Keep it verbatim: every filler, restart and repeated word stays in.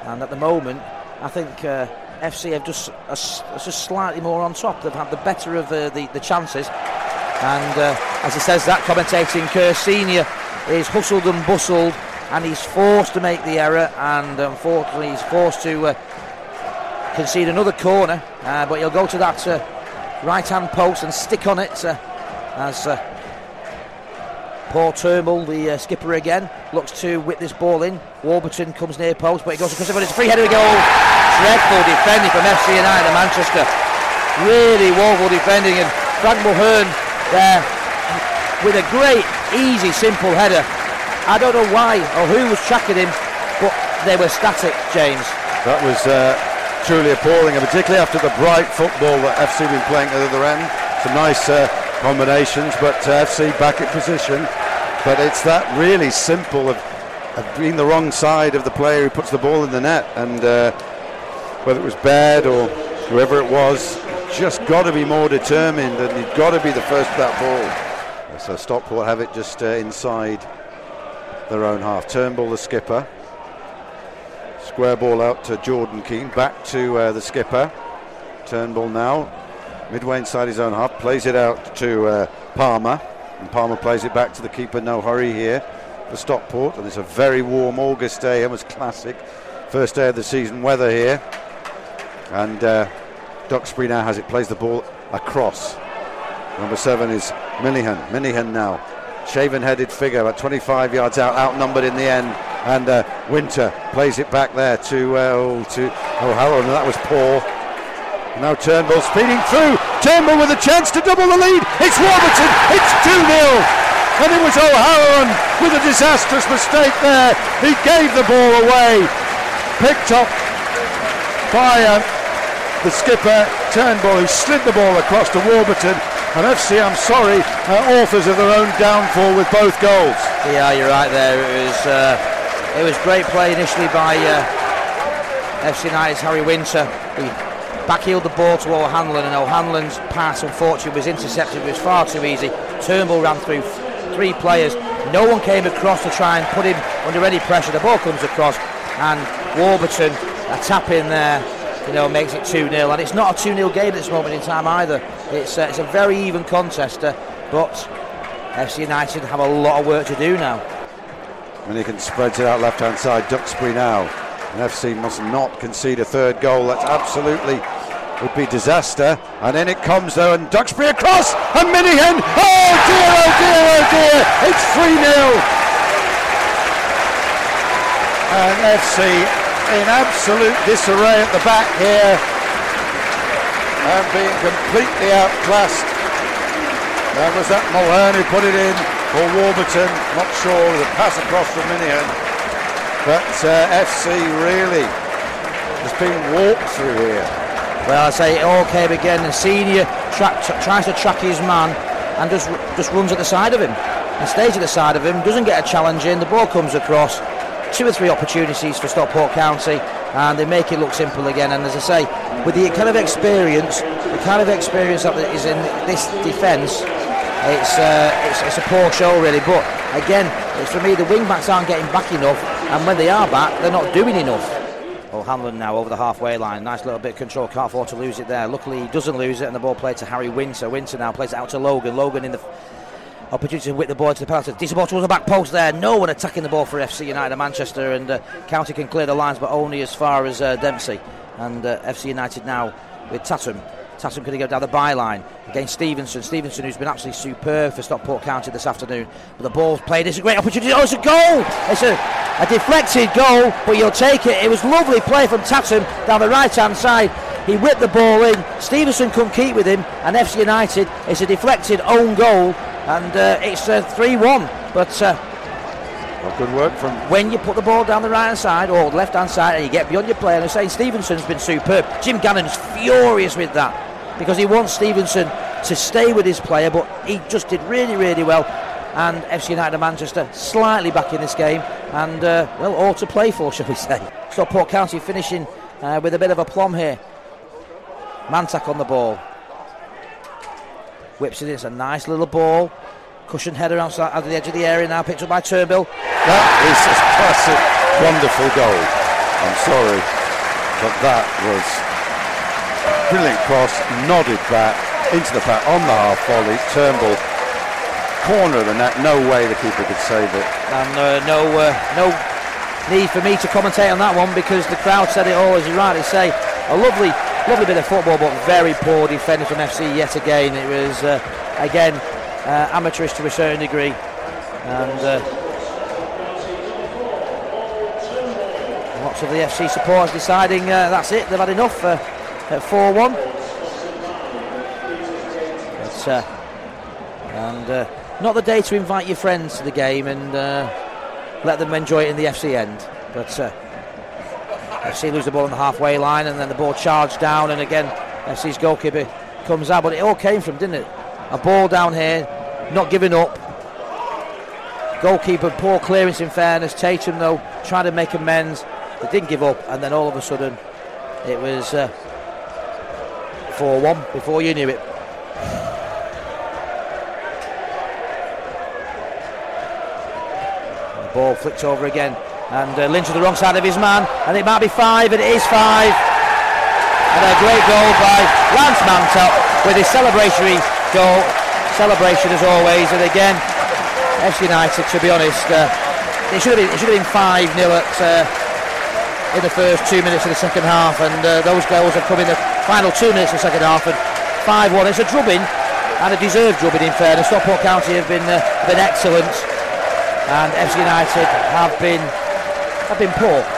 and at the moment I think uh, F C have just uh, just slightly more on top. They've had the better of uh, the, the chances, and uh, as he says that, commentating, Kerr Senior is hustled and bustled, and he's forced to make the error, and unfortunately he's forced to uh, concede another corner, uh, but he'll go to that uh, right hand post and stick on it uh, as uh, Paul Turnbull, the uh, skipper again, looks to whip this ball in. Warburton comes near post, but he goes across it, but it's a free header goal. Dreadful defending from F C United of Manchester, really woeful defending, and Frank Mulhern there with a great easy simple header. I don't know why or who was tracking him, but they were static, James. That was uh, truly appalling, and particularly after the bright football that F C have been playing at the other end. Some nice uh, combinations, but uh, F C back in position. But it's that really simple of, of being the wrong side of the player who puts the ball in the net, and uh, whether it was Baird or whoever it was, just got to be more determined, and you've got to be the first to that ball. So Stockport have it just uh, inside their own half. Turnbull, the skipper. Square ball out to Jordan Keane, back to uh, the skipper. Turnbull now, midway inside his own half, plays it out to uh, Palmer, and Palmer plays it back to the keeper. No hurry here for Stockport, and it's a very warm August day, almost classic first day of the season weather here, and uh, Duxbury now has it, plays the ball across. Number seven is Millihan. Millihan now, shaven-headed figure, about twenty-five yards out, outnumbered in the end, and uh, Winter plays it back there to uh, to O'Halloran, and that was poor. Now Turnbull speeding through. Turnbull with a chance to double the lead. It's Warburton. It's two nil. And it was O'Halloran with a disastrous mistake there. He gave the ball away. Picked up by uh, the skipper, Turnbull, who slid the ball across to Warburton. And F C, I'm sorry, uh, authors of their own downfall with both goals. Yeah, you're right there. It was uh, it was great play initially by uh, F C United's Harry Winter. He backheeled the ball to O'Hanlon, and O'Hanlon's pass, unfortunately, was intercepted. It was far too easy. Turnbull ran through three players. No one came across to try and put him under any pressure. The ball comes across, and Warburton, a tap in there, you know, makes it two nil. And it's not a two nil game at this moment in time either. It's, uh, it's a very even contest, uh, but F C United have a lot of work to do now. Milligan spreads it out left hand side. Duxbury now, and F C must not concede a third goal. That's absolutely would be disaster. And in it comes though, and Duxbury across, and Minihan, oh dear, oh dear, oh dear, it's three nil. And F C in absolute disarray at the back here, and being completely outclassed. And was that Mulhern who put it in, or Warburton? Not sure. The pass across from Minihan, but uh, F C really has been walked through here. Well, I say it all came again, and Senior tra- tra- tries to track his man and just just runs at the side of him and stays at the side of him, doesn't get a challenge in. The ball comes across, two or three opportunities for Stockport County, and they make it look simple again. And as I say, with the kind of experience, the kind of experience that is in this defence, it's, uh, it's it's a poor show really. But again, it's for me, the wing backs aren't getting back enough, and when they are back, they're not doing enough. O'Hanlon now over the halfway line, nice little bit of control, can't afford to lose it there. Luckily he doesn't lose it, and the ball played to Harry Winter. Winter now plays it out to Logan. Logan in the opportunity to whip the ball to the penalty. Decent ball towards the back post there. No one attacking the ball for F C United of Manchester, and uh, County can clear the lines, but only as far as uh, Dempsey. And uh, F C United now with Tatum. Tatum going to go down the byline against Stevenson. Stevenson, who's been absolutely superb for Stockport County this afternoon. But the ball's played. It's a great opportunity. Oh, it's a goal! It's a, a deflected goal, but you'll take it. It was lovely play from Tatum down the right-hand side. He whipped the ball in. Stevenson couldn't keep with him, and F C United, it's a deflected own goal, and uh, it's uh, three one. But uh, well, good work from when you put the ball down the right-hand side or the left-hand side and you get beyond your player, and I'm saying Stevenson's been superb. Jim Gannon's furious with that, because he wants Stevenson to stay with his player, but he just did really, really well. And F C United of Manchester slightly back in this game, and uh, well, all to play for, shall we say. Stockport County finishing uh, with a bit of a plum here. Mantak on the ball, whips it in. It's a nice little ball, cushion header outside at the edge of the area now, picked up by Turnbull. That is a classic, wonderful goal. I'm sorry, but that was a brilliant cross, nodded back into the pack on the half volley. Turnbull, corner of the net, no way the keeper could save it. And uh, no, uh, no need for me to commentate on that one because the crowd said it all, as you rightly say. A lovely, lovely bit of football, but very poor defending from F C yet again. It was uh, again uh, amateurish to a certain degree, and. Uh, Lots of the F C supporters deciding uh, that's it, they've had enough uh, at four one. But, uh, and uh, not the day to invite your friends to the game and uh, let them enjoy it in the F C end. But uh, F C lose the ball on the halfway line, and then the ball charged down, and again F C's goalkeeper comes out. But it all came from, didn't it? A ball down here, not giving up. Goalkeeper, poor clearance in fairness. Tatum, though, trying to make amends. They didn't give up, and then all of a sudden it was uh, four one before you knew it. The ball flicked over again, and uh, Lynch to the wrong side of his man, and it might be five, and it is five. And a great goal by Lance Mantap with his celebratory goal. Celebration as always, and again, F C United, to be honest, uh, it should have been, it should have been five nil at uh, in the first two minutes of the second half, and uh, those goals have come in the final two minutes of the second half, and five one. It's a drubbing, and a deserved drubbing in fairness. Stockport County have been uh, been excellent, and F C United have been have been poor.